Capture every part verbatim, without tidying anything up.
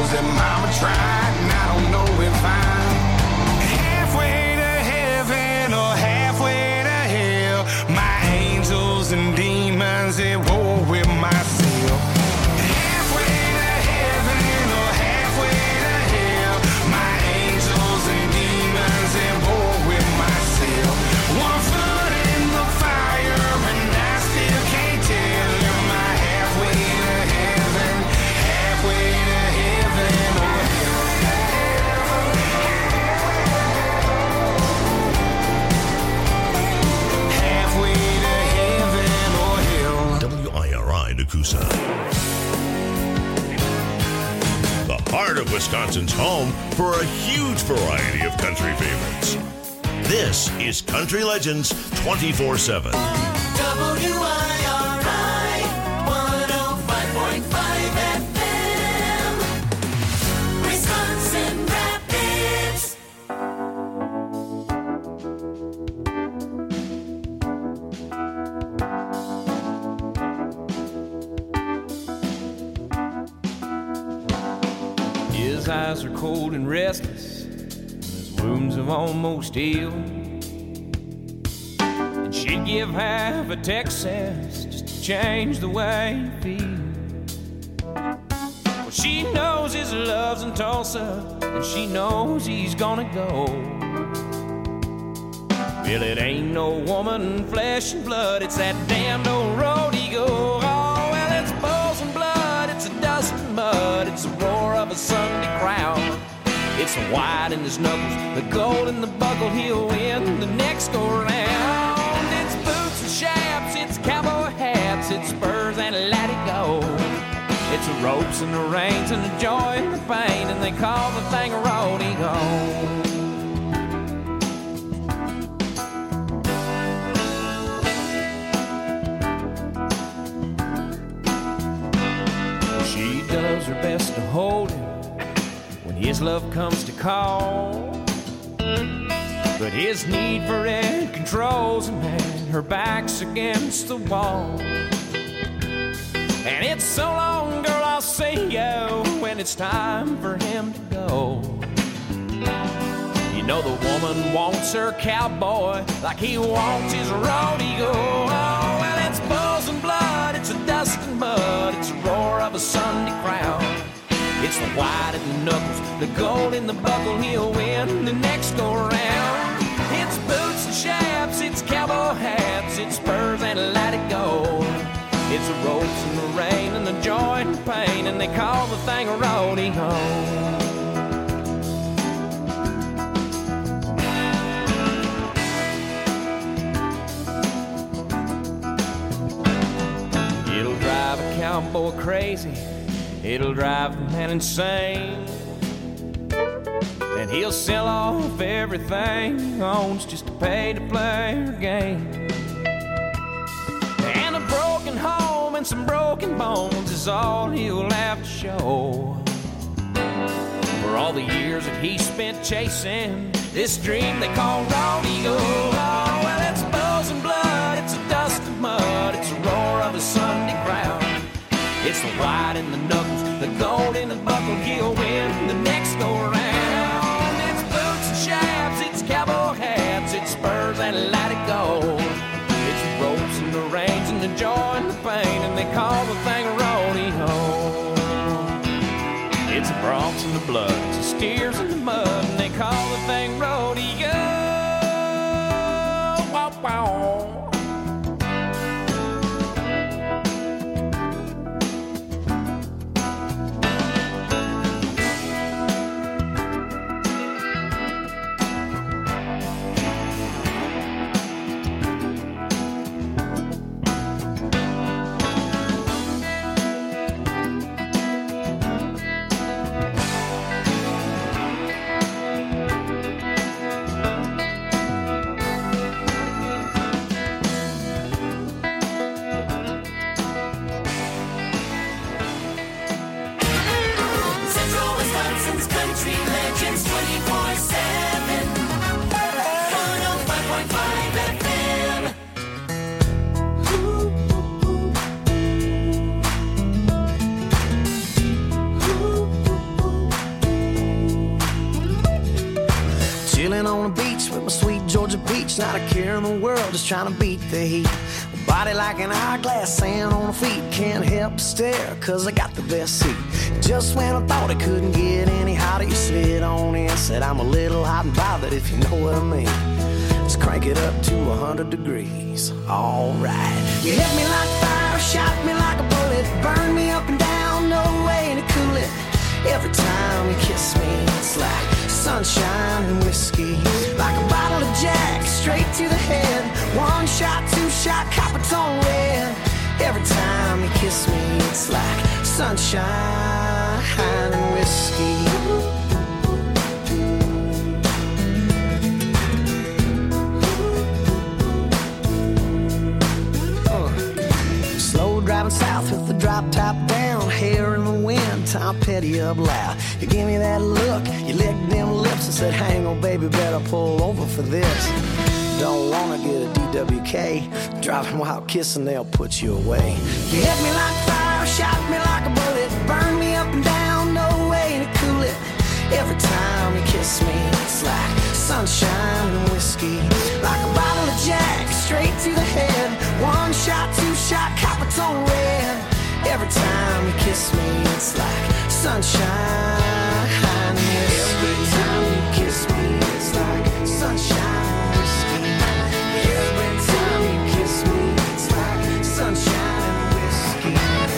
knows that mama tried, and I don't know if I'm halfway to heaven or halfway to hell. My angels and demons at war with myself. Halfway to heaven or halfway to hell. My angels and demons at war with myself. One foot in the fire and I still can't tell. Am I halfway to heaven, halfway to heaven or halfway to heaven or hell? W I R I Nakusa. The heart of Wisconsin's home for a huge variety of country favorites. This is Country Legends twenty-four seven. W I R I one oh five point five F M, Wisconsin Rapids. His eyes are cold and restless, and his wounds have almost healed. And she'd give half a Texas just to change the way he feels. Well, she knows his love's in Tulsa, and she knows he's gonna go. Well, it ain't no woman, flesh and blood, it's that damned old road he goes. Oh, well, it's bulls and blood, it's a dust and mud, it's the roar of a Sunday crowd. It's the white in his knuckles, the gold in the buckle, he'll win the next go round. It's boots and chaps, it's cowboy hats, it's spurs and let it go. It's the ropes and the reins and the joy and the pain, and they call the thing a rodeo. She does her best to hold him when his love comes to call, but his need for it controls him, and her back's against the wall. And it's so long, girl, I'll see you when it's time for him to go. You know the woman wants her cowboy like he wants his rodeo. Oh, well, it's bulls and blood, it's a dust and mud, it's the roar of a Sunday crowd. It's the white in the knuckles, the gold in the buckle, he'll win the next go round. It's boots and chaps, it's cowboy hats, it's spurs and let it go. It's the ropes and the rain and the joy and the pain, and they call the thing a rodeo. It'll drive a cowboy crazy, it'll drive a man insane, and he'll sell off everything he owns just to pay to play her game. And a broken home and some broken bones is all he'll have to show for all the years that he spent chasing this dream they call rodeo. Oh, well, it's bulls and blood, it's a dust and mud, it's the roar of a Sunday crowd. It's the white in the knuckles, the gold in the buckle, he'll win the next go round. It's boots and chaps, it's cowboy hats, it's spurs and let it go. It's the ropes and the reins and the joy and the pain, and they call the thing a rodeo. It's the broncs and the blood, it's the steers and the mud, and they call the thing rodeo. Wow, wow. not a care in the world, just trying to beat the heat. Body like an hourglass, sand on her feet. Can't help but stare, cause I got the best seat. Just when I thought it couldn't get any hotter, you slid on in, said I'm a little hot and bothered, if you know what I mean. Just crank it up to a hundred degrees. Alright. You hit me like fire, shot me like a bullet, burn me up and down, no way to cool it. Every time you kiss me, it's like sunshine and whiskey. Like a bottle of Jack, straight to the head. One shot, two shot, Coppertone red. Every time you kiss me, it's like sunshine and whiskey. Driving south with the drop top down, hair in the wind, Tom Petty up loud. You gave me that look, you licked them lips and said, hang on baby, better pull over for this. Don't wanna get a D W K, driving while kissing, they'll put you away. You hit me like fire, shot me like a bullet, burn me up and down, no way to cool it. Every time you kiss me, it's like sunshine and whiskey. Like a bottle of Jack, straight to the head. One shot, two shot, Coppertone red. Every time you kiss me, it's like sunshine and whiskey. Every time you kiss me, it's like sunshine and whiskey. Every time you kiss me, it's like sunshine and whiskey.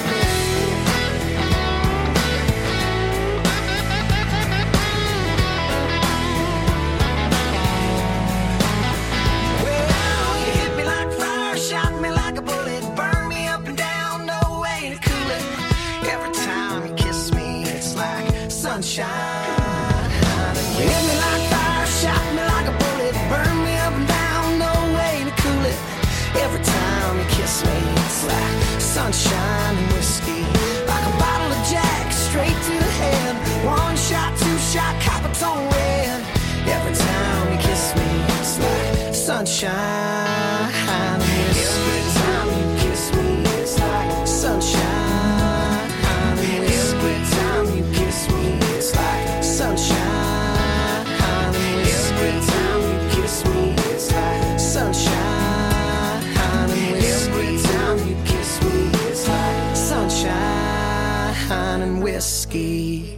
Sunshine. You hit me like fire, shot me like a bullet, burn me up and down, no way to cool it. Every time you kiss me, it's like sunshine and whiskey. Like a bottle of Jack, straight to the head. One shot, two shot, Coppertone red. Every time you kiss me, it's like sunshine and whiskey. Every time you kiss me, it's like sunshine and whiskey. Every time you kiss me, it's like sunshine and whiskey. Every time you kiss me, it's like sunshine and whiskey. Every time you kiss me, it's like sunshine and whiskey.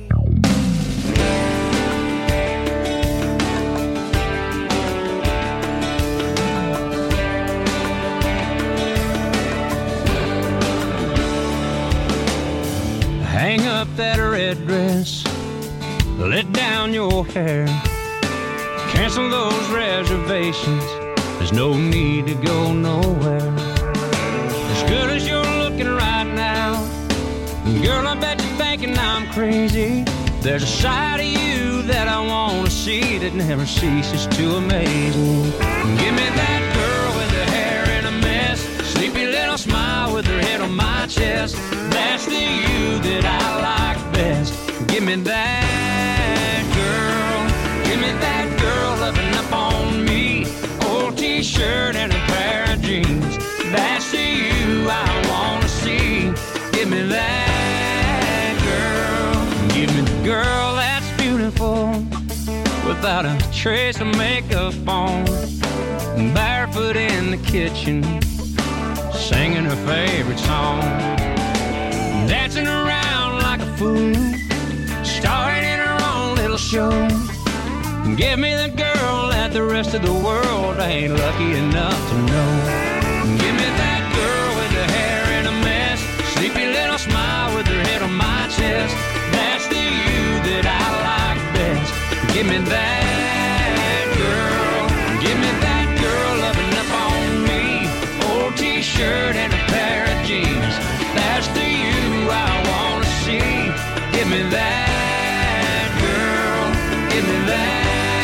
Hang up that red dress, let down your hair, cancel those reservations, there's no need to go nowhere. As good as you're looking right now, girl, I bet you're thinking I'm crazy. There's a side of you that I want to see that never ceases to amaze me. Give me that girl with her hair in a mess, sleepy little smile with her head on my chest. That's the you that I like best. Give me that girl. Give me that girl loving up on me. Old t-shirt and a pair of jeans. That's the you I want to see. Give me that girl. Give me the girl that's beautiful, without a trace of makeup on, barefoot in the kitchen, singing her favorite song, dancing around like a fool, starring in her own little show. Give me the girl that the rest of the world ain't lucky enough to know. Give me that girl with her hair in a mess, sleepy little smile with her head on my chest. That's the you that I like best. Give me that girl. Give me that girl loving up on me. Old t-shirt and a pair of jeans. That's the you I want to see. Give me that girl. Give me that.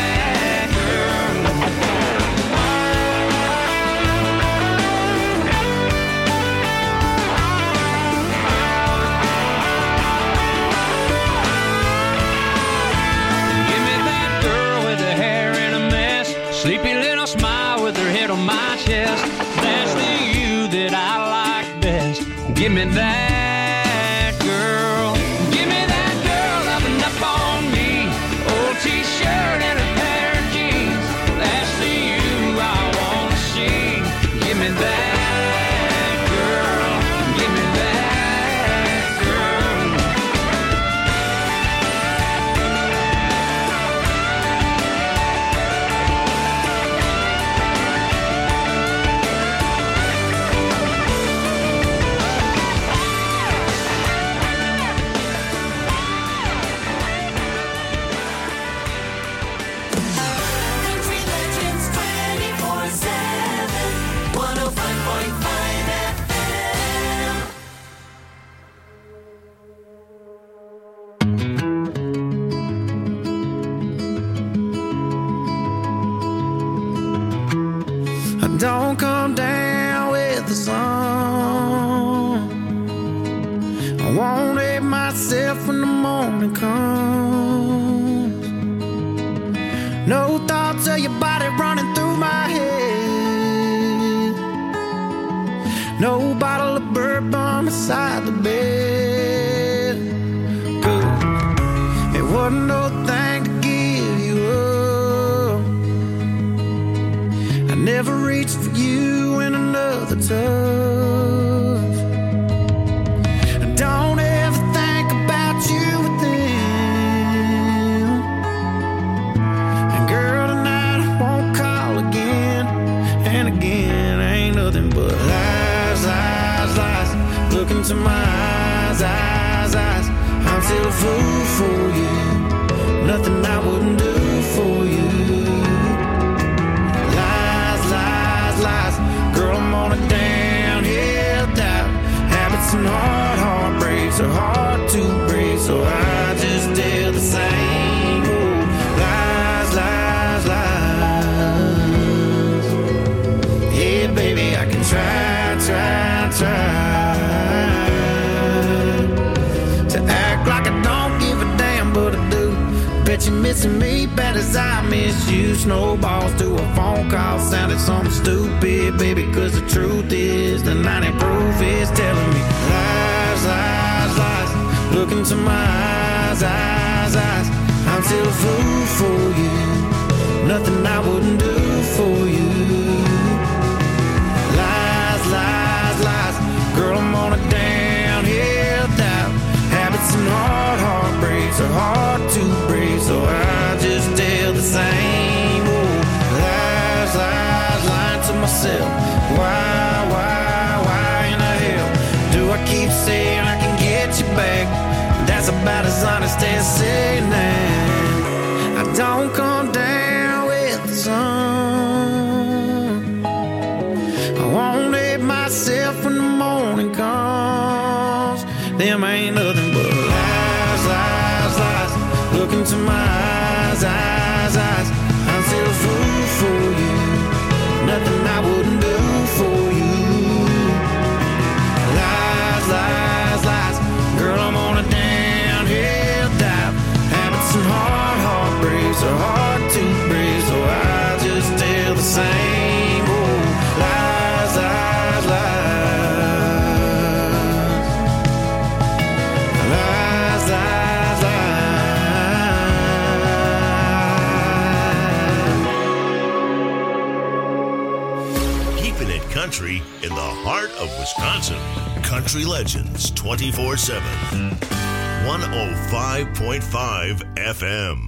Sleepy little smile with her head on my chest. That's the you that I like best. Give me that girl. Give me that girl loving up on me. Old t-shirt and a pair of jeans. That's the you I don't come down with the sun. I won't hate myself when the morning comes. No thoughts of your body running through my head. No bottle of bourbon beside the bed. Good. It wasn't no thing to give you up. I never reached for you in another touch. I don't ever think about you with them. And girl, tonight I won't call again. And again, ain't nothing but lies, lies, lies. Look into my eyes, eyes, eyes. I'm still a fool for you. Nothing I wouldn't do for you. Lies, lies, lies. Girl, I'm on a downhill dive. Habits and hard heartbreaks are hard to break, so I just tell the same. Oh, lies, lies, lies. Yeah, baby, I can try, try, try to act like I don't give a damn, but I do. Bet you're missing me bad as I miss you. Snowballs to a phone call sounded something stupid, baby, cause the truth is the ninety proof is telling me lies, lies, lies. Look into my eyes, eyes, eyes. I'm still a fool for you. Nothing I wouldn't do for you. Lies, lies, lies. Girl, I'm on a downhill dive. Habits and hard heartbreaks are hard to break, so I just tell the same. Oh, lies, lies, lying to myself. Why, why, why in the hell do I keep saying I can get you back? That's about as honest as saying that I don't come down with the sun. I won't hate myself when the morning comes. Them ain't nothing but lies, lies, lies. Look into my eyes, eyes, eyes. I'm still a fool for you. Nothing I wouldn't do for you. Lies, lies, lies. Girl, I'm on a downhill dive. Habits and hard heartbreaks are hard to break, so I just tell the same. Oh, lies, lies, lies. Lies, lies, lies. Keeping it country in the heart of Wisconsin. Country Legends twenty-four seven. one oh five point five F M.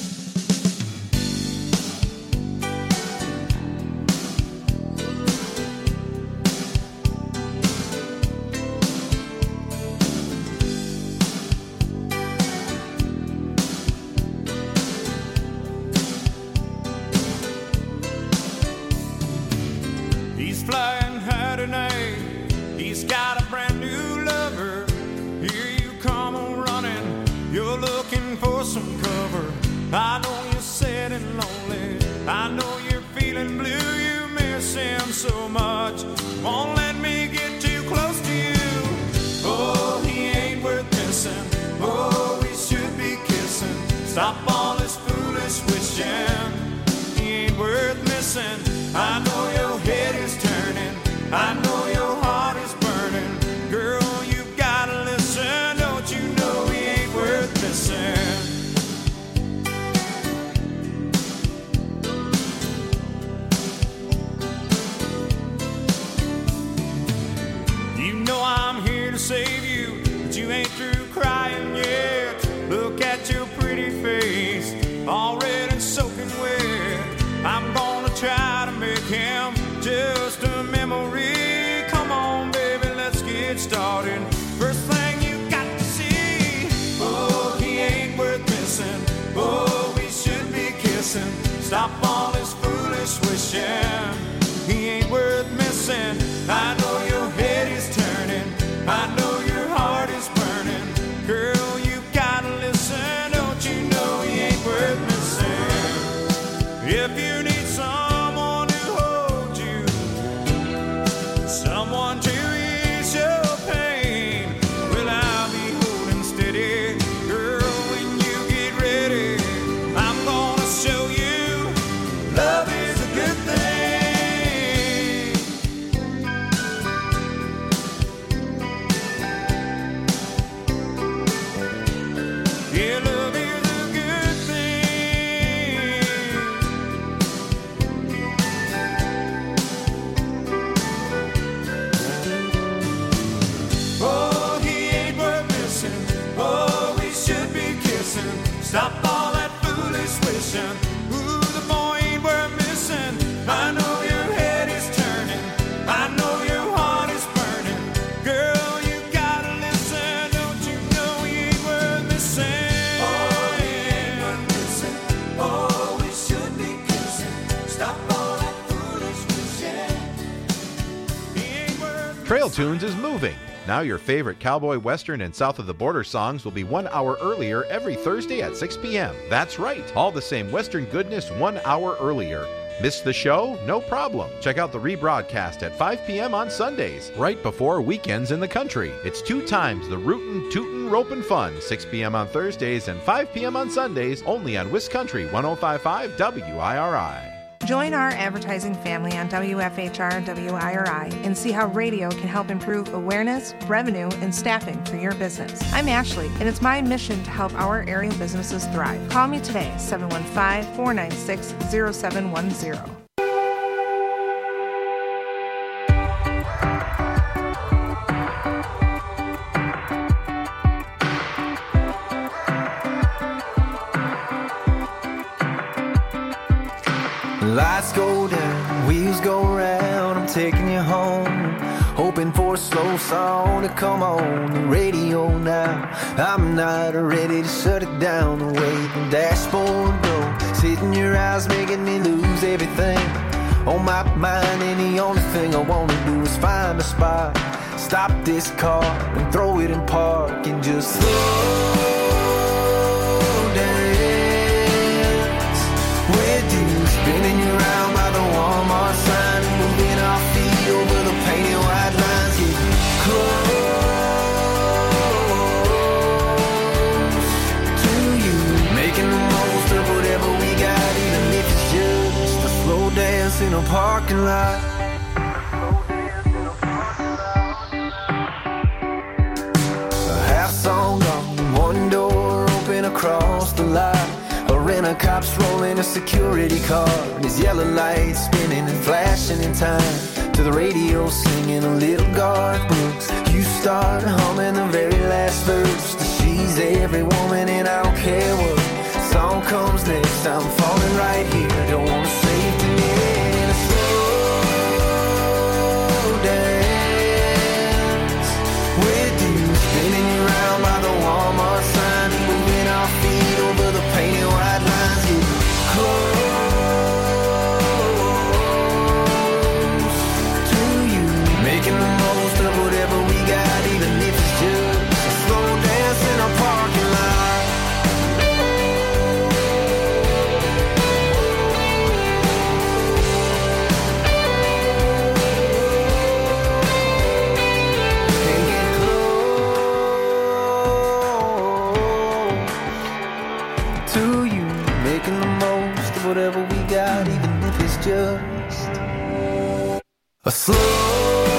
He's flying high tonight. He's got a brand new lover. Here you come on running. You're looking for some cover. I know you're sad and lonely. I know you're feeling blue. You miss him so much. Won't let me get too close to you. Oh, he ain't worth missing. Oh, we should be kissing. Stop all this foolish wishing. He ain't worth missing. I know your head is turning. I know your heart is burning. Girl, you gotta listen. Don't you know he ain't worth missing? You know I'm here to save you, but you ain't through crying yet. Look at your pretty face, already soaking wet. I'm gonna try to make him Stop all that foolish wishing. Ooh, the boy ain't worth missing. I know your head is turning. I know your heart is burning. Girl, you gotta listen. Don't you know he ain't worth missing? Oh, he ain't worth missing. Oh, we should be kissing. Stop all that foolish wishing. He ain't worth Trail Tunes is moving. Now your favorite cowboy, western, and south of the border songs will be one hour earlier every Thursday at six p.m. That's right, all the same western goodness one hour earlier. Miss the show? No problem. Check out the rebroadcast at five p.m. on Sundays, right before weekends in the country. It's two times the rootin', tootin', ropin' fun, six p.m. on Thursdays and five p.m. on Sundays, only on Wiscountry one oh five point five W I R I. Join our advertising family on W F H R and W I R I and see how radio can help improve awareness, revenue, and staffing for your business. I'm Ashley, and it's my mission to help our area businesses thrive. Call me today, seven one five, four nine six, zero seven one zero. Lights go down, wheels go round, I'm taking you home. Hoping for a slow song to come on the radio now. I'm not ready to shut it down. The way the dashboard goes, hitting your eyes, making me lose everything on my mind. And the only thing I wanna do is find a spot, stop this car and throw it in park and just slow dance with you. Spinning you around by the Walmart sign and moving our feet over the painted white lines. Get close to you, making the most of whatever we got, even if it's just a slow dance in a parking lot. A half song gone, one door open across the lot. A cop's rolling a security car, and his yellow lights spinning and flashing in time to the radio singing a little Garth Brooks. You start humming the very last verse. She's every woman and I don't care what song comes next. I'm falling right here, I don't wanna save the end. A slow dance with you, spinning you around by the Walmart sign and moving our feet over the painted white lines. Close to you, making the most of whatever we got, even if it's just a slow dance in a parking lot. And get close to you, making the most of whatever we got, even if it's just a slow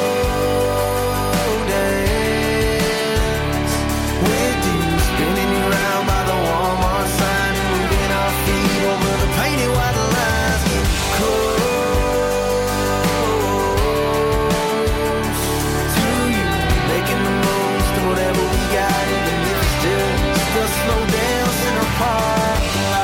dance with you, spinning you around by the Walmart sign and moving our feet over the painted white lines. Get close to you, making the most of whatever we got, even if it's just a slow dance in a parking lot.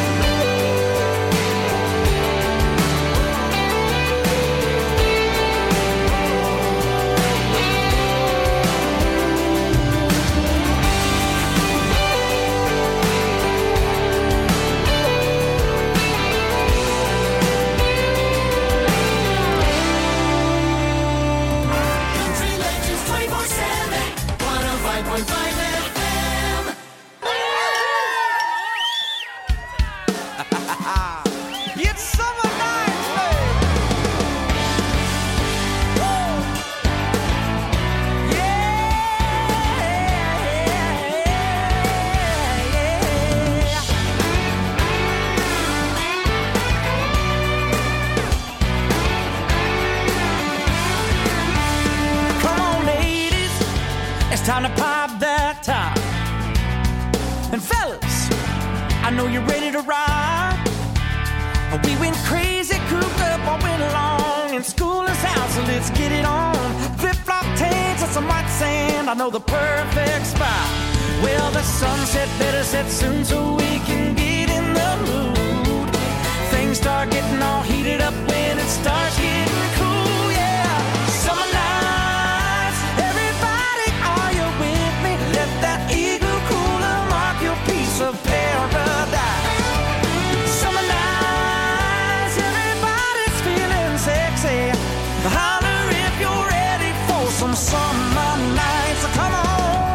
Time to pop that top. And fellas, I know you're ready to ride. We went crazy, cooped up all winter long, and school is out, so let's get it on. Flip-flop tanks and some white sand, I know the perfect spot. Well, the sunset better set soon so we can get in the mood. Things start getting all heated up when it starts getting cool, yeah. Summer nights, everybody, are you with me? Let that igloo cooler mark your piece of paradise. Summer nights, everybody's feeling sexy. Holler if you're ready for some summer nights. Come on.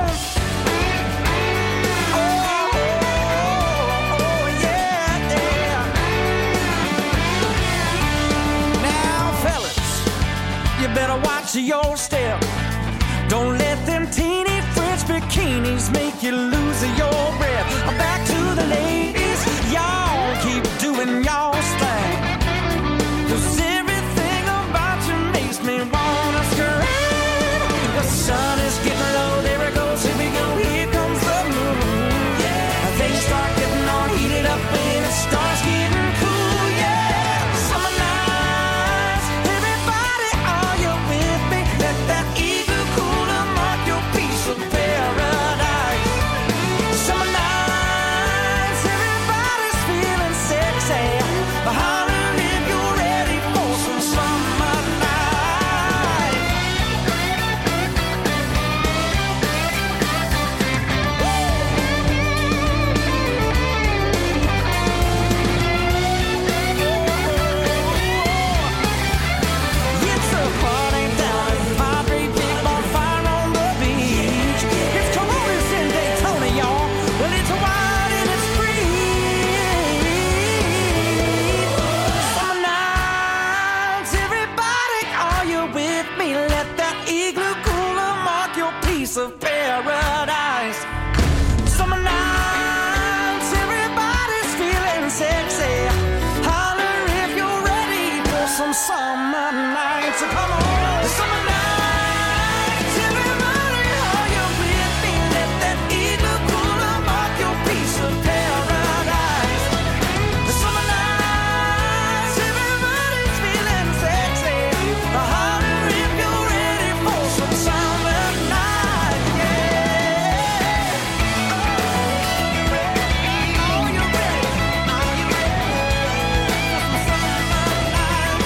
Better watch your step. Don't let them teeny French bikinis make you lose your breath. Back to the ladies, y'all keep doing y'all's thing. 'Cause everything about you makes me wanna scream. The sun is getting low, there it goes, here we go, here comes the moon. Yeah. Things start getting all heated up when it starts getting cool, yeah. Summer nights, everybody, are you with me? Let that igloo cooler mark your piece of paradise. Summer nights, everybody's feeling sexy. Holler if you're ready for some summer night. It's a party down at Padre Big Bonfire on the beach. It's Coronas in Daytona, y'all. Well, it's wild and it's free. Summer nights, everybody, are you with me? Let that igloo cooler mark your piece of paradise. Summer nights, everybody's feeling sexy. Holler if you're ready for some summer nights. So come on. Summer nights, everybody, are you with me? Let that igloo cooler mark your piece of paradise. Summer nights, everybody's feeling sexy. Holler if you're ready for some summer nights, yeah. Are you ready? Are you ready for some summer nights?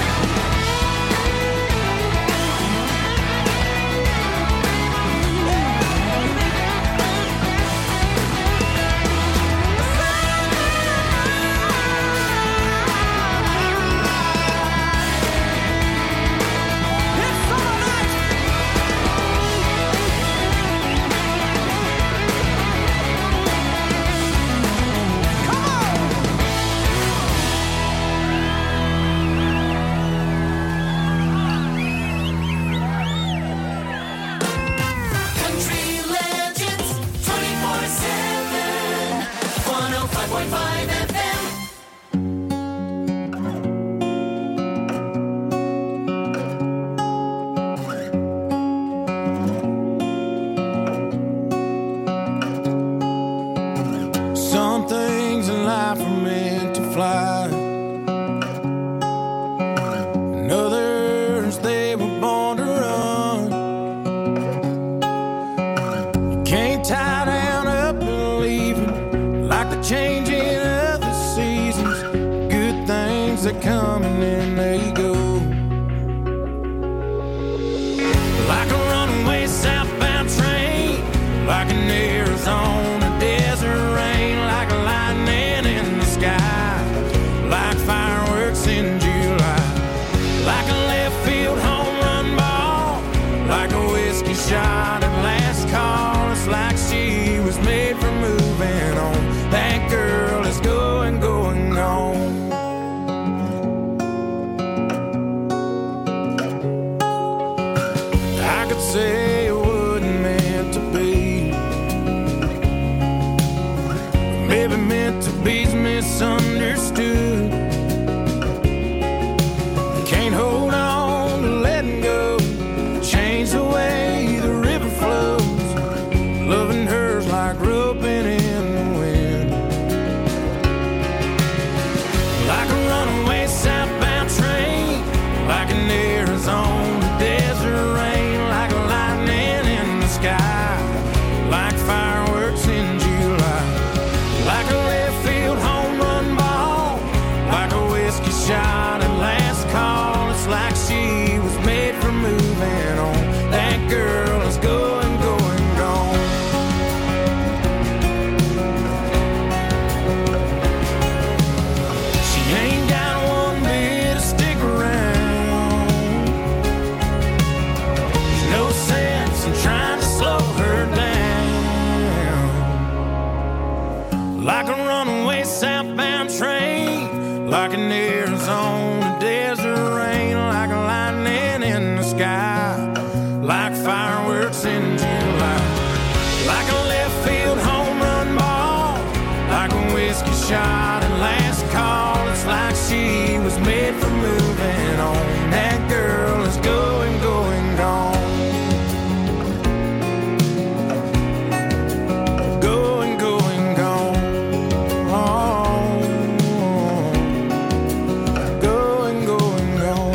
It's summer nights. Come on. Country Legends twenty-four seven, one oh five point five F M. Some things in life are meant to fly, and others they were born to run. You can't tie down up and leave it, like the changing of the seasons. Good things that come and then they go, like a runaway southbound train, like an Arizona desert rain, like lightning in the sky, like fireworks in July, like a left field home run ball, like a whiskey shot at last call. It's like she was made for moving on. That girl is going, going on. I could say it wasn't meant to be, maybe meant to be's misunderstood. Can't hold on to letting go, change the way the river flows. Loving her's like roping in the wind, like a runaway southbound train, like an Arizona desert rain, like lightning in the sky, like fire like an Arizona desert rain, like lightning in the sky, like fireworks in July, like a left field home run ball, like a whiskey shot and last call. It's like she was made for moving on. That girl is going, going, gone. Going, going, gone. Going, going, gone.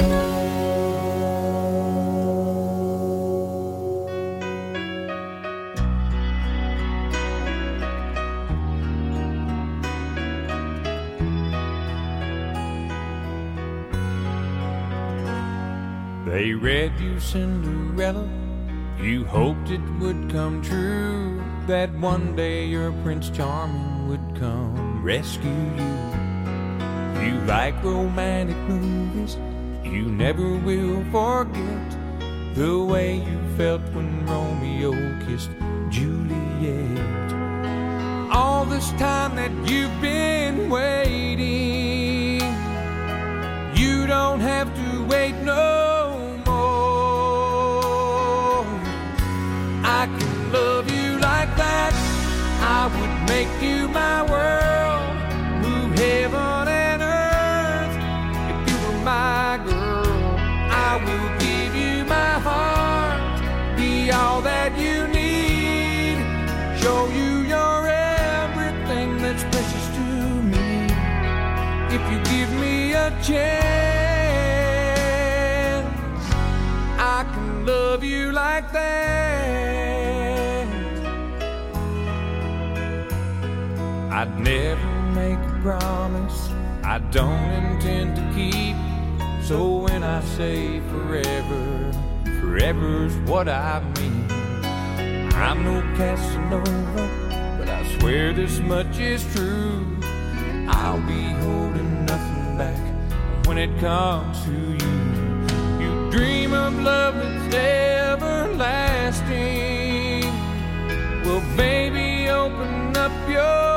They read you Cinderella, you hoped it would come true, that one day your Prince Charming would come rescue you. You like romantic movies, you never will forget the way you felt when Romeo kissed Juliet. All this time that you've been waiting, you don't have to wait no I can love you like that. I would make you my world, move heaven and earth. If you were my girl, I will give you my heart, be all that you need, show you you're everything that's precious to me. If you give me a chance, I can love you like that. I'd never make a promise I don't intend to keep. So when I say forever, forever's what I mean. I'm no Casanova, but I swear this much is true. I'll be holding nothing back when it comes to you. You dream of love that's everlasting. Well, baby, open up your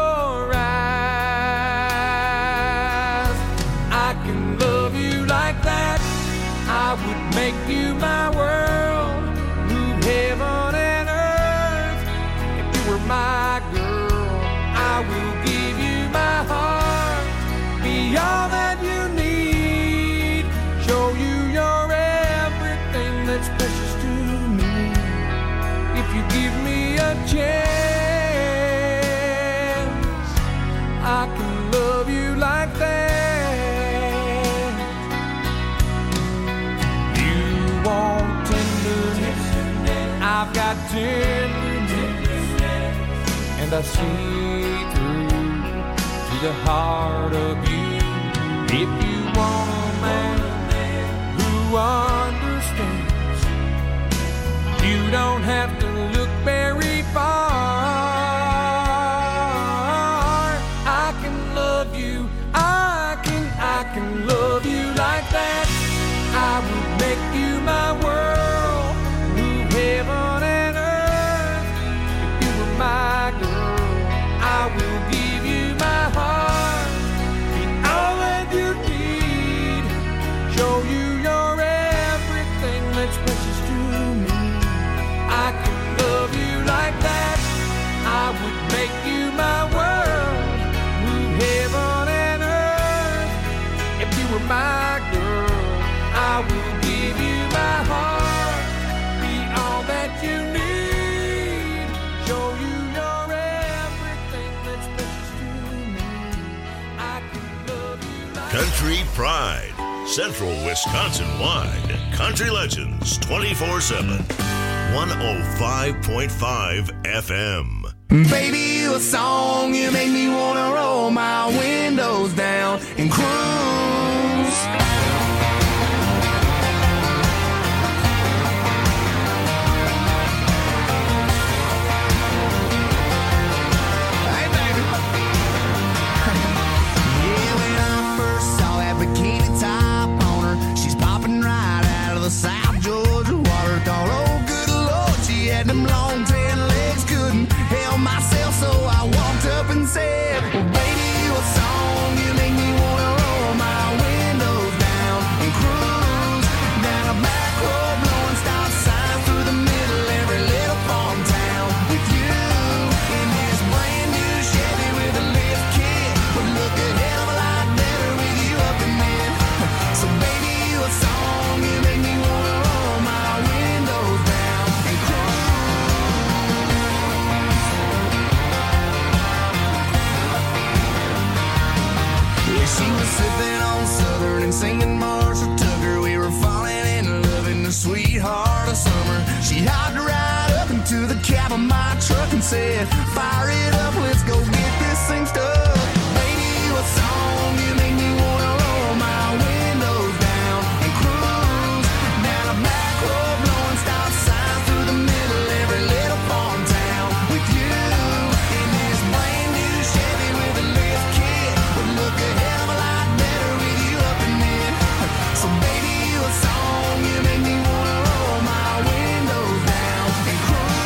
I would make you my world, move heaven and earth. If you were my girl, I will give you my heart, be all that you need, show you you're everything that's precious to me. If you give me a chance, I can love you like that. I've got tenderness, and I see through to the heart of you. If you want a man who understands, you don't have to look very far. I can love you, I can, I can love you like that. I would make you my world, heaven and earth. If you were my girl, I will give you my heart, be all that you need, show you you're everything that's precious to me. I can love you like that. I would make you my world, move heaven and earth. If you were my girl, I will give you my heart, that you need, show you you're everything that's precious to me. I can love you like Country Pride, Central Wisconsin wide. Country Legends twenty-four seven. one oh five point five F M. Baby, you a song, you make me wanna roll my windows down and cruise. South Georgia water, thought, oh good Lord, she had them long tan legs, couldn't help myself, so I walked up and said, well baby, you a song, you make me wanna roll my said, fire it up, let's go get this thing stuck. Baby, you a song, you make me wanna roll my windows down and cruise down a back road, blowing stop signs through the middle of every little farm town. With you in this brand new Chevy with a lift kit, would look a hell of a lot better with you up in it. So baby, you a song, you make me wanna roll my windows down and cruise.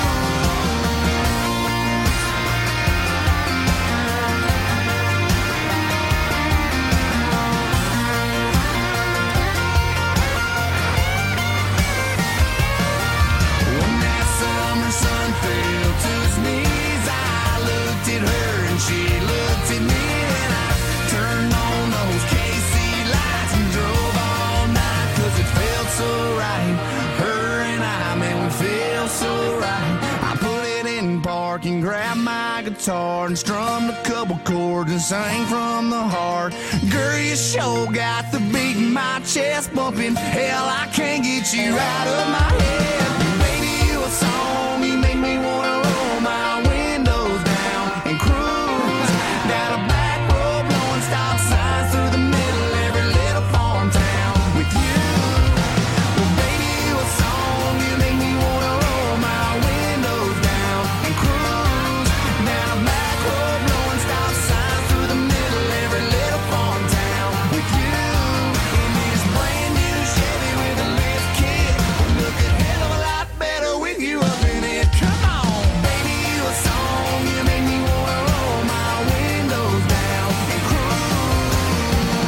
When that summer sun fell to his knees, I looked at her and she looked at me, and I turned on those K C lights and drove all night, cause it felt so right. Her and I, man, we feel so right. I put it in park and grabbed my guitar and strummed a couple chords and sang from the heart. Girl, you sure got the beat in my chest bumping. Hell, I can't get you out of my head. Baby, you a song, you make me wanna roll my windows down and cruise down a back road, blowing stop signs through the middle of every little farm town. With you, well, baby, you a song, you make me wanna roll my windows down and cruise down a back road, blowing stop signs through the middle of every little farm town. With you in this brand new Chevy with a lift kit, would look a hell of a lot better with you up in it. Come on, baby, you a song, you make me wanna roll my windows down and cruise.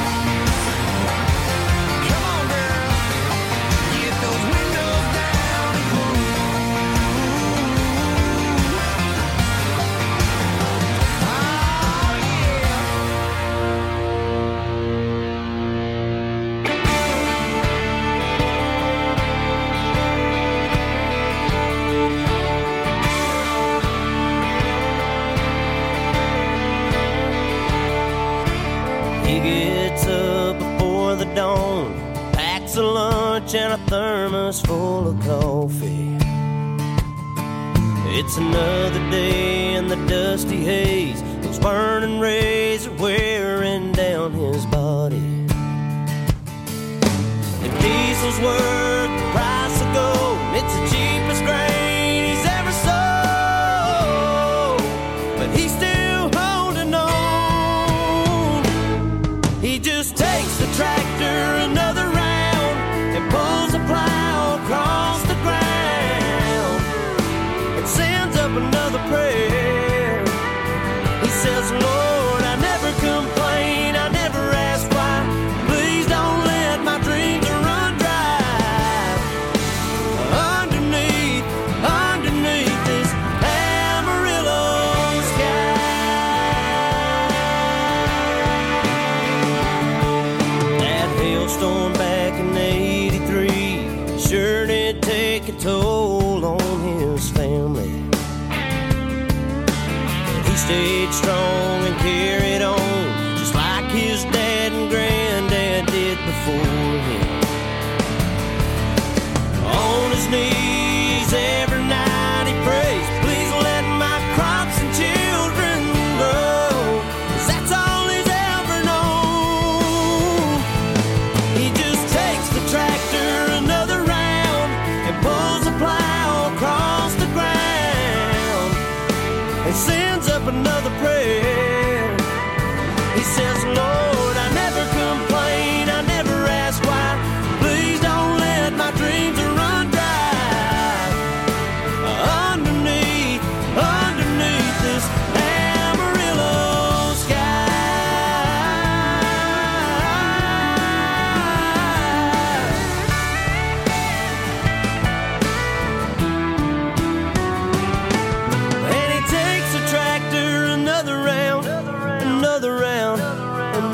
Come on, girl, get those windows down and cruise. Oh, yeah. He gets up before the dawn, packs a lunch and a thermos full of coffee. It's another day in the dusty haze, those burning rays are wearing down his body. The diesel's worth the price of gold, it's the cheapest grain he's ever sold, but he's still holding on. He just takes the tractor another round and pulls the plow across the ground and sends up another prayer. He says, Lord, I never complain, I never ask why. Please don't let my dreams run dry. Underneath, underneath this Amarillo sky. That hailstorm back in eighty-three sure did take a toll on his family. He stayed strong and carried on, just like his dad and granddad did before him. On his knees every night he prays, please let my crops and children grow, 'cause that's all he's ever known. He just takes the tractor another round and pulls the plow across the ground and sends up another prayer. He says, Lord, I never complain, I never ask why. Please don't let my dreams run dry. Underneath, underneath this Amarillo sky. And he takes the tractor another round, another round,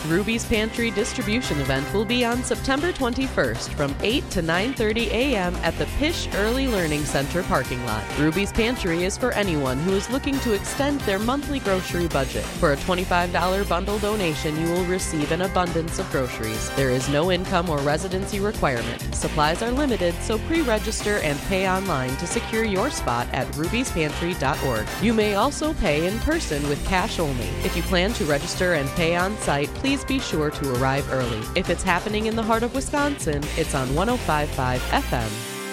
Ruby's Pantry distribution event will be on September twenty-first from eight to nine thirty a.m. at the Pish Early Learning Center parking lot. Ruby's Pantry is for anyone who is looking to extend their monthly grocery budget. For a twenty-five dollars bundle donation, you will receive an abundance of groceries. There is no income or residency requirement. Supplies are limited, so pre-register and pay online to secure your spot at rubys pantry dot org. You may also pay in person with cash only. If you plan to register and pay on site, please be sure to arrive early. If it's happening in the heart of Wisconsin, it's on one oh five point five F M.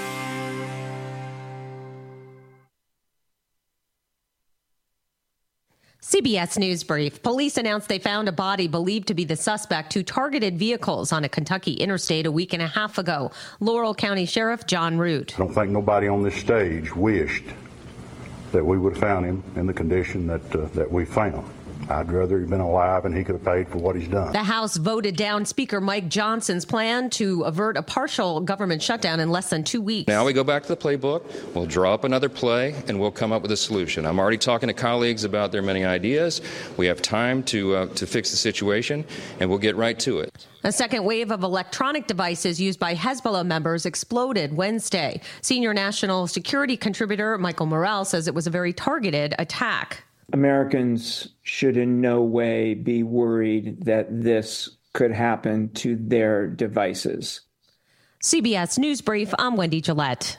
C B S News Brief. Police announced they found a body believed to be the suspect who targeted vehicles on a Kentucky interstate a week and a half ago. Laurel County Sheriff John Root. I don't think nobody on this stage wished that we would have found him in the condition that uh, that we found. I'd rather he'd been alive and he could have paid for what he's done. The House voted down Speaker Mike Johnson's plan to avert a partial government shutdown in less than two weeks. Now we go back to the playbook, we'll draw up another play, and we'll come up with a solution. I'm already talking to colleagues about their many ideas. We have time to uh, to fix the situation, and we'll get right to it. A second wave of electronic devices used by Hezbollah members exploded Wednesday. Senior national security contributor Michael Morrell says it was a very targeted attack. Americans should in no way be worried that this could happen to their devices. C B S News Brief, I'm Wendy Gillette.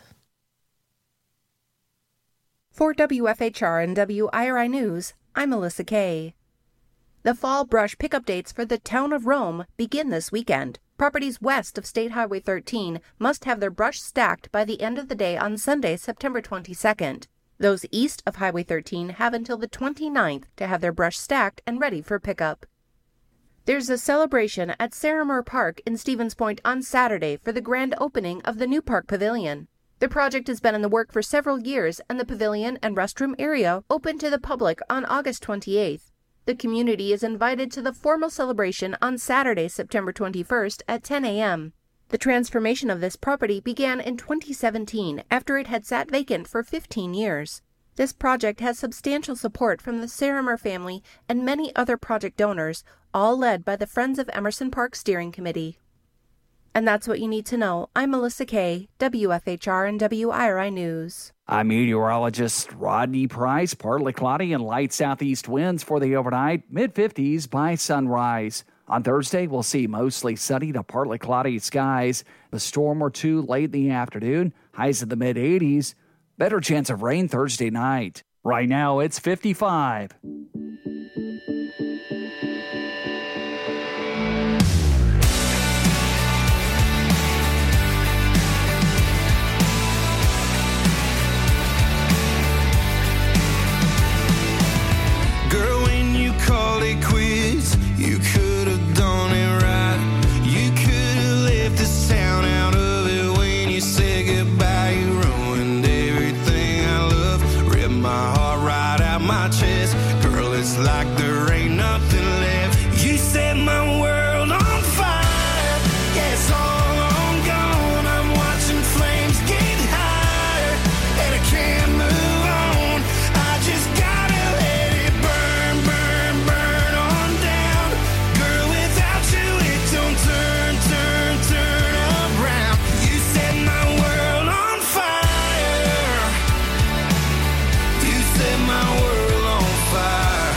For W F H R and W I R I News, I'm Melissa Kay. The fall brush pickup dates for the town of Rome begin this weekend. Properties west of State Highway thirteen must have their brush stacked by the end of the day on Sunday, September twenty-second. Those east of Highway thirteen have until the twenty-ninth to have their brush stacked and ready for pickup. There's a celebration at Saramer Park in Stevens Point on Saturday for the grand opening of the new park pavilion. The project has been in the work for several years, and the pavilion and restroom area open to the public on August twenty-eighth. The community is invited to the formal celebration on Saturday, September twenty-first at ten a.m. The transformation of this property began in twenty seventeen after it had sat vacant for fifteen years. This project has substantial support from the Saramer family and many other project donors, all led by the Friends of Emerson Park Steering Committee. And that's what you need to know. I'm Melissa Kay, W F H R and W I R I News. I'm meteorologist Rodney Price. Partly cloudy and light southeast winds for the overnight, mid fifties by sunrise. On Thursday, we'll see mostly sunny to partly cloudy skies. A storm or two late in the afternoon, highs in the mid eighties. Better chance of rain Thursday night. Right now, it's fifty-five. Girl, when you called it quits, you could have done it right. You could have left this town out of it when you said goodbye. You ruined everything I love, ripped my heart right out my chest. Girl, it's like there ain't nothing left. You set my world on fire. Yeah, it's all on gone. I'm watching flames get higher, and I can't move on. I just gotta let it burn, burn, burn on down. Girl, without you it don't turn, turn, turn around. You set my world on fire. You set my world on fire.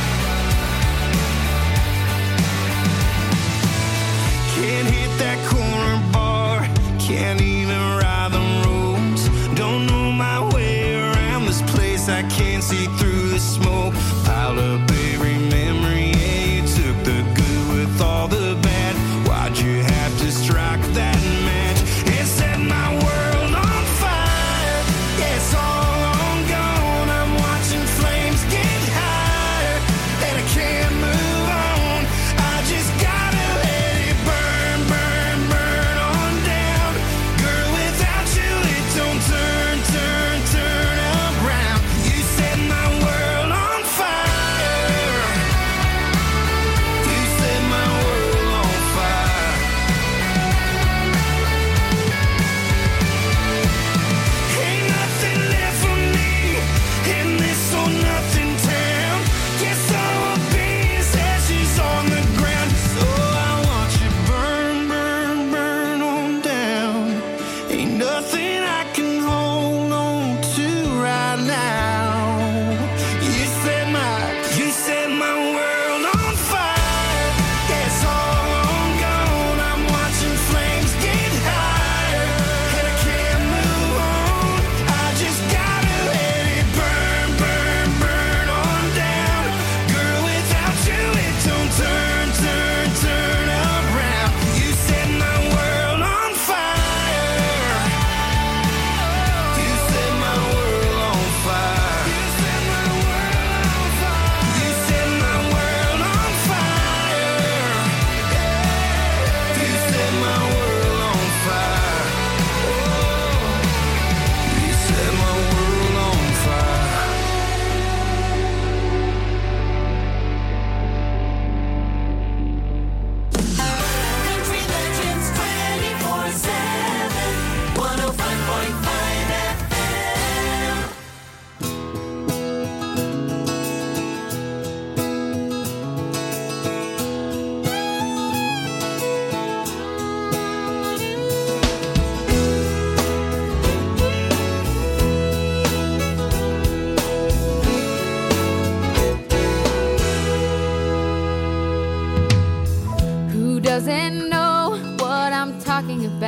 Can't hit that corner bar, can't even ride the roads. Don't know my way around this place, I can't see through the smoke. Piled up every memory, yeah, you took the good with all the bad. Why'd you have to strike that match? It set my world on fire. Yeah, it's all on gone. I'm watching flames get higher, and I can't move on. I just gotta let it burn, burn, burn on down. Girl, without you it don't turn, turn, turn around. You set my world on fire.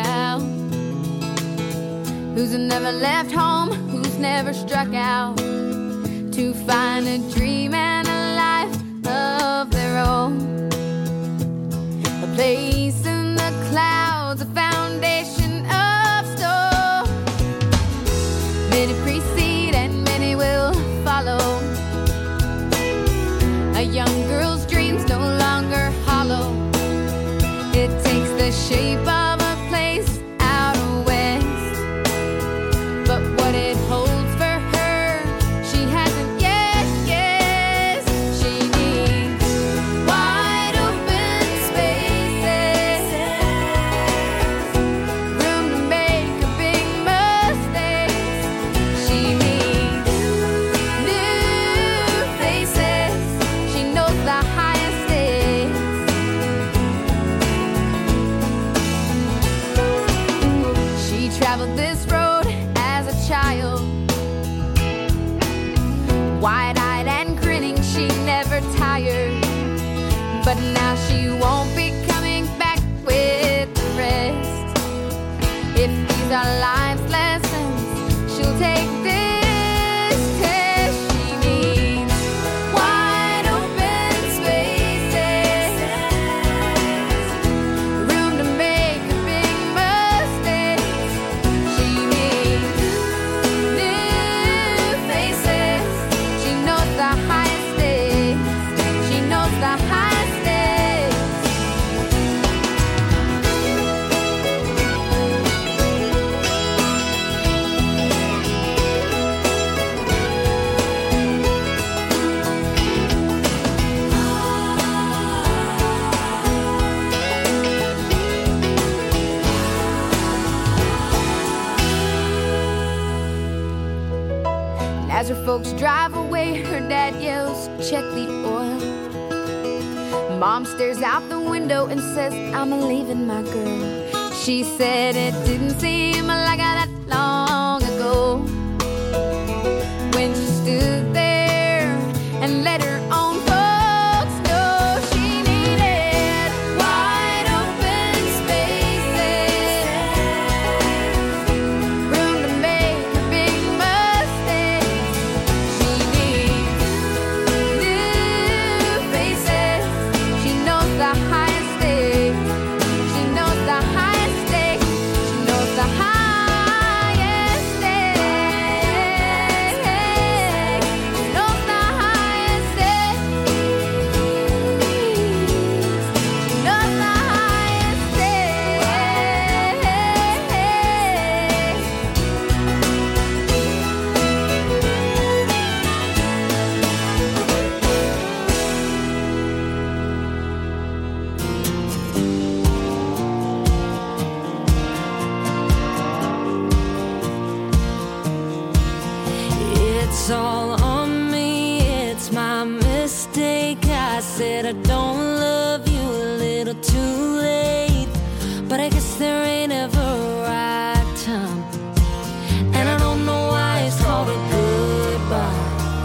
about. Who's never left home, who's never struck out to find a dream and a life of their own. A place in the clouds, a foundation of stone. Many precede and many will follow. A young girl's dreams no longer hollow. It takes the shape of a place out west, but what it holds for her, she hasn't yet guessed. She needs wide open spaces, room to make a big mistake. She needs new faces. She knows the highest stakes. She traveled this road as a child, wide-eyed and grinning, she never tired. But now she won't be coming back with the rest. If these are life's lessons, she'll take this test. She needs wide open spaces, room to make a big mistake. She needs new faces. She knows the highest stakes. She knows the highest stakes. And as her folks drive away, her dad yells, "Check the oil." Mom stares out the window and says, "I'm leaving my girl." She said it didn't seem like that long ago when she stood there and let her own folks know she needed wide open spaces, room to make a big mistake. She needs new faces. She knows the highest stakes. She knows the highest stakes. She knows the highest stakes. She knows the highest stakes. She knows the highest It's all on me, it's my mistake. I said I don't love you a little too late, but I guess there ain't ever a right time, and I don't know why it's called a goodbye.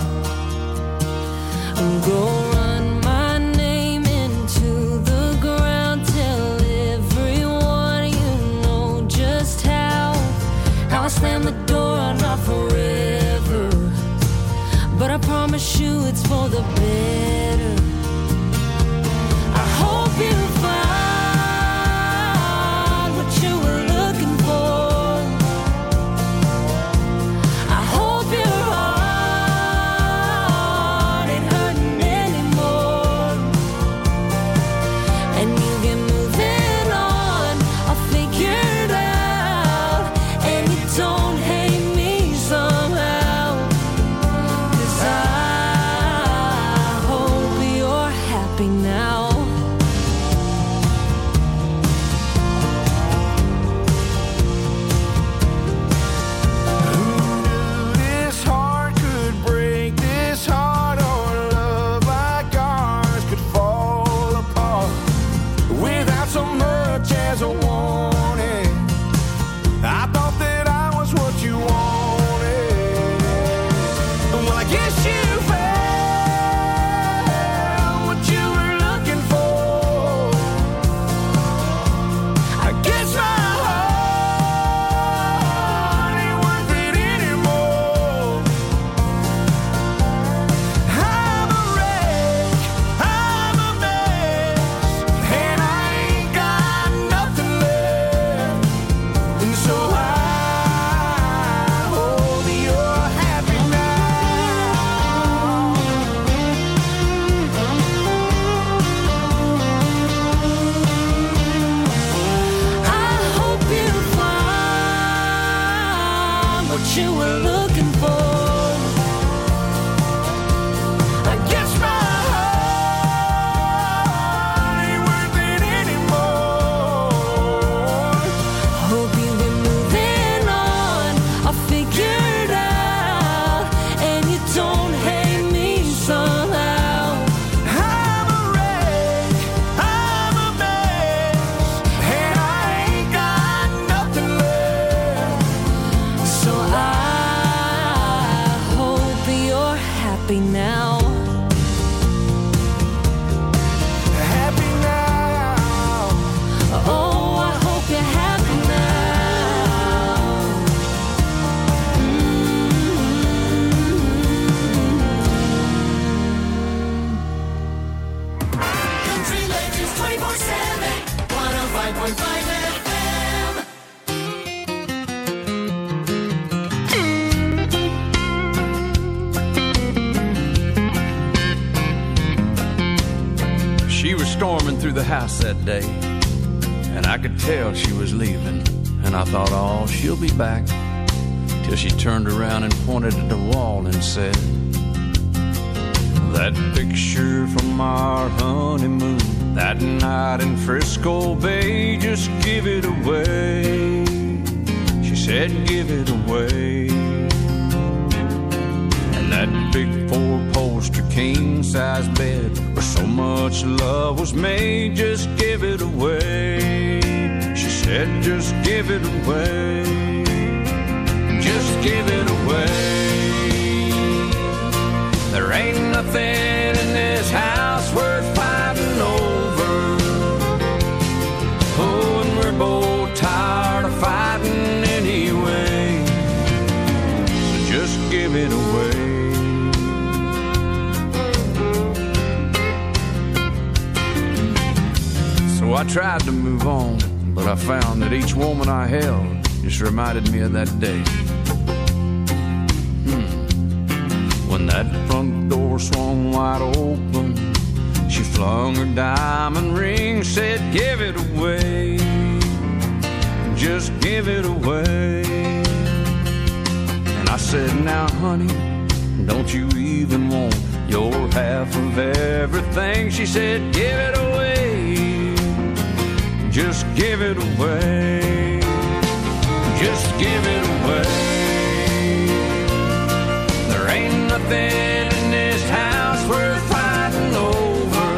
Go run my name into the ground, tell everyone you know just how how I slam the door, not forever, but I promise you it's for the better. I hope you find what you were looking for. I hope your heart ain't hurting anymore, and you get moving on. I'll figure it out, and you don't hate me somehow, 'cause I hope what you were looking for. I guess my heart ain't worth it anymore. Hope you've been moving on, I'll figure it out, and you don't hate me somehow. I'm a wreck, I'm a mess, and I ain't got nothing left. So I hope you're happy now. Happy now. Oh, I hope you're happy now. Country Legends twenty-four seven, one oh five point five F M. She was storming through the house that day, and I could tell she was leaving. And I thought, oh, she'll be back. Till she turned around and pointed at the wall and said, that picture from our honeymoon, that night in Frisco Bay, just give it away. She said, give it away. And that big four-poster king-size bed where so much love was made, just give it away. She said, just give it away. Just give it away. There ain't nothing in this house worth fighting over. Oh, and we're both tired of fighting anyway. So just give it away. So I tried to move on, but I found that each woman I held just reminded me of that day. Hmm. When that front door swung wide open, she flung her diamond ring, said, give it away. Just give it away. And I said, now honey, don't you even want your half of everything? She said, give it away. Just give it away. Just give it away. There ain't nothing in this house worth fighting over.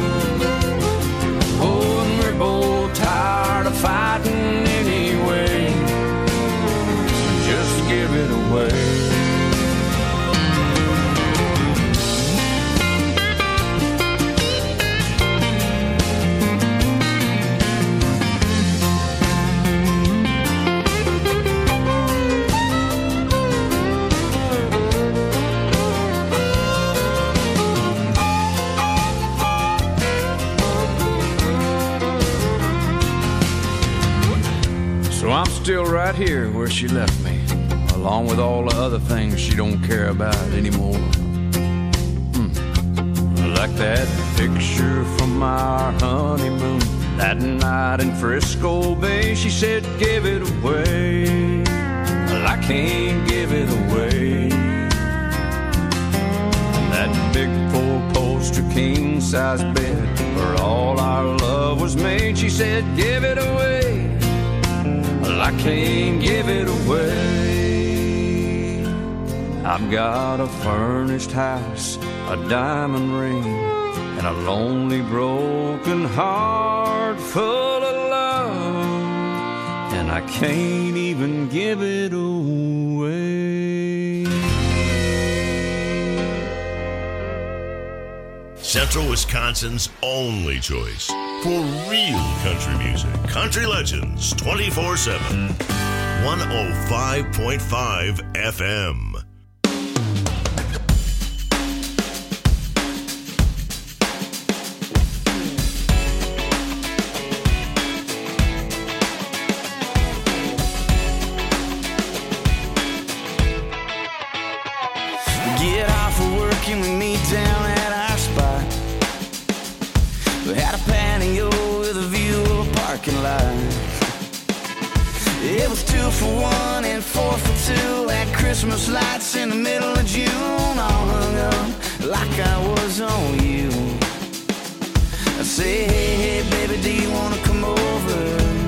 Oh, and we're both tired of fighting anyway. So just give it away. So I'm still right here where she left me, along with all the other things she don't care about anymore. Hmm. Like that picture from our honeymoon, that night in Frisco Bay. She said, give it away. Well, I can't give it away. That big four-poster king-size bed where all our love was made. She said, give it away. Well, I can't give it away. I've got a furnished house, a diamond ring, and a lonely broken heart full of love, and I can't even give it away. Central Wisconsin's only choice for real country music. Country Legends twenty-four seven. one oh five point five F M. Get off of work and we meet down at our spot. We had a patio with a view of a parking lot. It was two for one and four for two at Christmas lights in the middle of June, all hung up like I was on you. I say, hey, hey, baby, do you wanna come over?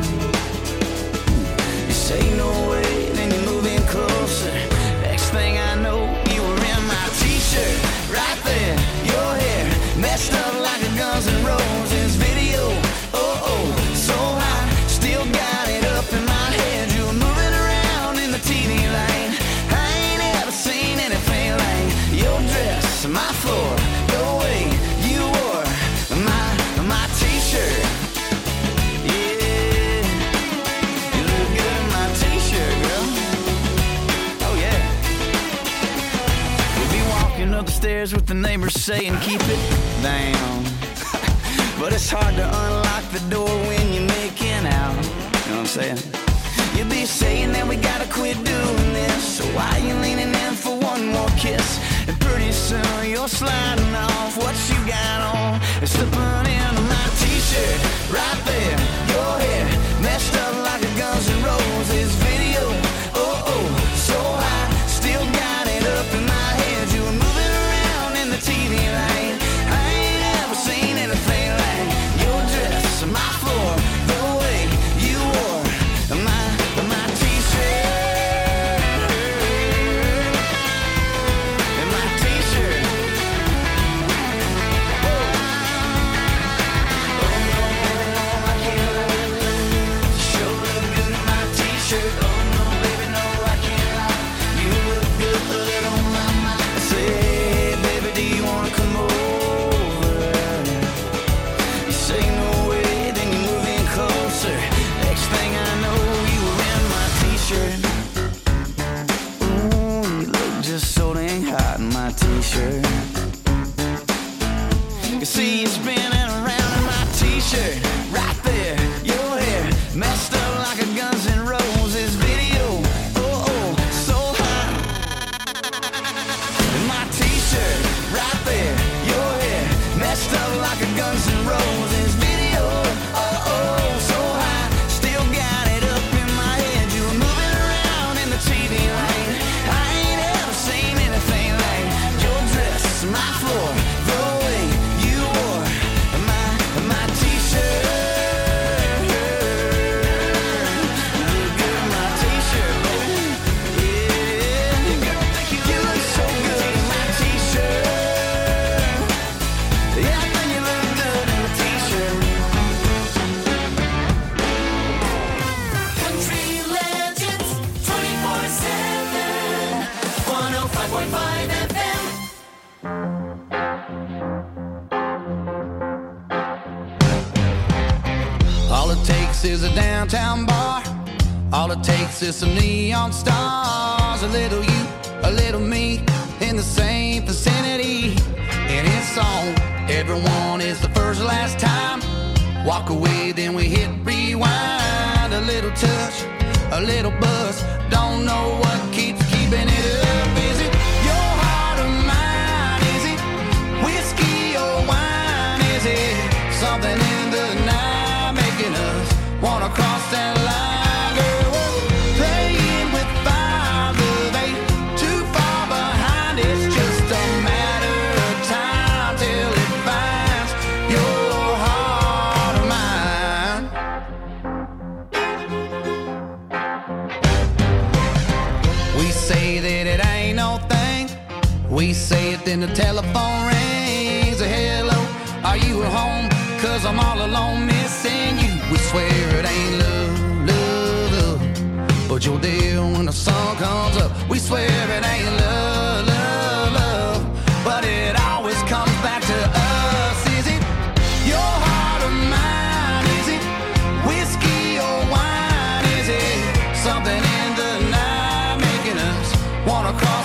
You say no way, then you move in closer. Next thing I know, you were in my t-shirt, right there, your hair messed up like a Guns N' Roses video. Oh, oh, so high, still got it up in my head. You were moving around in the T V lane. I ain't ever seen anything like your dress, my floor, the way you wore my, my t-shirt. Yeah, you look good in my t-shirt, girl. Oh, yeah. We'll be walking up the stairs with the neighbors saying, keep it down. But it's hard to unlock the door when you're making out. You know what I'm saying? You'll be saying that we gotta quit doing this. So why you leaning in for one more kiss? And pretty soon you're sliding off what you got on and slipping into my t-shirt. Right there, your hair messed up like a Guns N' Roses video. Oh, oh, so high, still got it up in my head. You were moving around in the T V lane. I ain't ever seen anything like your dress, my floor, the way you wore my, my t-shirt. And my t-shirt. Oh, no, I can't lie. Sure look good in my t-shirt. Oh, no, baby, no, I can't lie. You look good on my mind. I say, hey, baby, do you wanna come over? You say no way, then you move in closer. Next thing I know, you were in my t-shirt. Ooh, you look just so dang hot in my t-shirt. You see you spinning around in my t-shirt. Right there, your hair messed up like a Guns N' Roses video. Oh, oh, so hot. In my t-shirt, right there, your hair messed up like a Guns N' Roses video. Oh, oh, so high, still got it up in my head. You were moving around in the T V lane. I ain't ever seen anything like your dress, my floor, the way you wore my, my t-shirt. You look good in my t-shirt, baby. Yeah, you look so good in my t-shirt. Yeah, I think you look good in a t-shirt. Country Legends twenty-four seven, one oh five point five F M. All it takes is a downtown bar. All it takes is some neon stars. A little you, a little me, in the same vicinity. And it's on. Everyone is the first last time. Walk away, then we hit rewind. A little touch, a little buzz. Don't know what keeps keeping it up. Is it your heart or mine? Is it whiskey or wine? Is it something in the night making us wanna cross that line? Girl, we're playing with fire, love ain't too far behind. It's just a matter of time till it finds your heart or mine. We say that it ain't no thing. We say it, then the telephone rings. A hello, are you at home? Cause I'm all alone missing you. We swear it ain't love, love, love, but you're there when the sun comes up. We swear it ain't love, love, love, but it always comes back to us. Is it your heart or mine? Is it whiskey or wine? Is it something in the night making us wanna cross